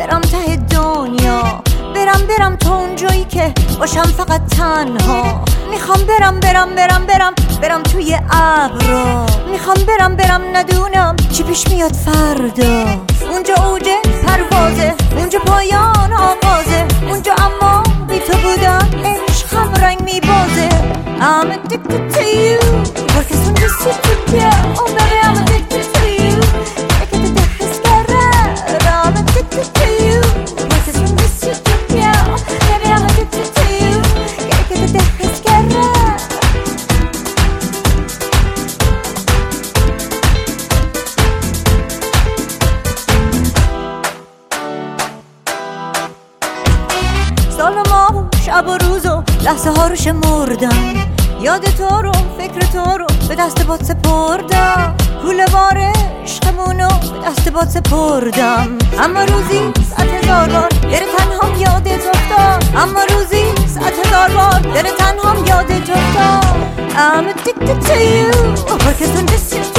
برم ته دنیا، برم تا اونجایی که باشم فقط تنها. میخوام برم توی ابرا. میخوام برم ندونم چی پیش میاد فردا. اونجا اوج پروازه، اونجا پایان آغازه، اونجا اما بی تو بودن عشقم رنگ میبازه. I'm addicted to you porque son de sitio. Oh baby I'm addicted to you. Es que te dejes querer. I'm addicted to you porque son de sitio. Baby I'm addicted to you. Es que te dejes querer. سال و ماه و شب و روز و لحظه ها رو شمردم، یاد تو رو فکر تو رو به دست باد سپردم، کوله بار عشقمونو به دست باد سپردم. اما روزی 100,000 بار دل تنهام یادت افتاد. اما روزی 100,000 بار دل تنهام یادت افتاد. I'm addicted to you porque son de